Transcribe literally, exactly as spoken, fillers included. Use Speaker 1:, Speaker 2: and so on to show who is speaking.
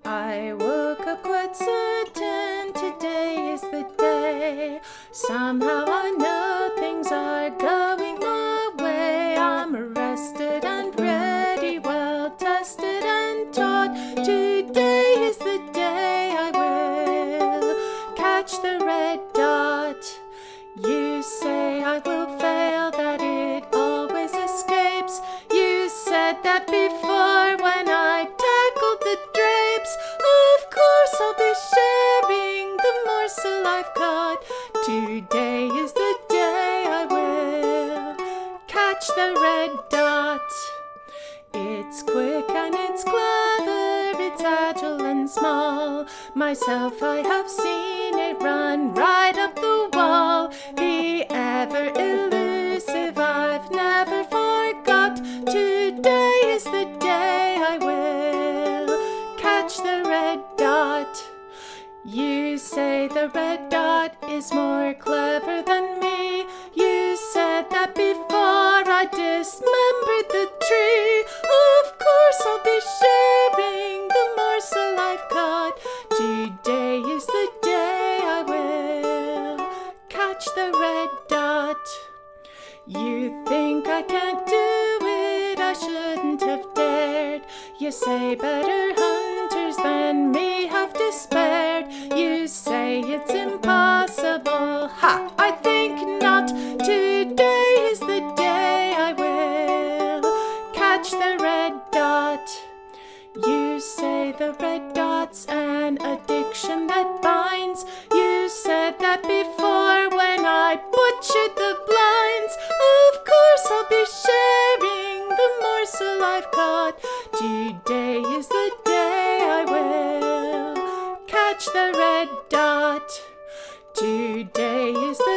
Speaker 1: I woke up quite certain today is the day. Somehow I know things are going my way. I'm arrested and ready, well tested and taught. Today is the day I will catch the red dot. You say I will fail, that it always escapes. You said that before when I tackled the drapes. Of course I'll be sharing the morsel I've caught. Today is the day I will catch the red dot. It's quick and it's clever, it's agile and small. Myself, I have seen it run right up the wall. The ever elusive I've never forgot. Today is the day I will catch the red dot. You say the red dot is more clever than me. You said that before I dismembered the tree. Of course I'll be sharing the morsel I've caught. Today is the day I will catch the red dot. You think I can't do it, I shouldn't have dared. You say better hunters than me have despaired. You say it's impossible, ha, I think not. Today is the day I will catch the red dot. You say the red dot's an addiction that binds. You said that before when I butchered the blinds. Of course I'll be sharing the morsel I've caught. Today is the day I will catch the red dot. Today is the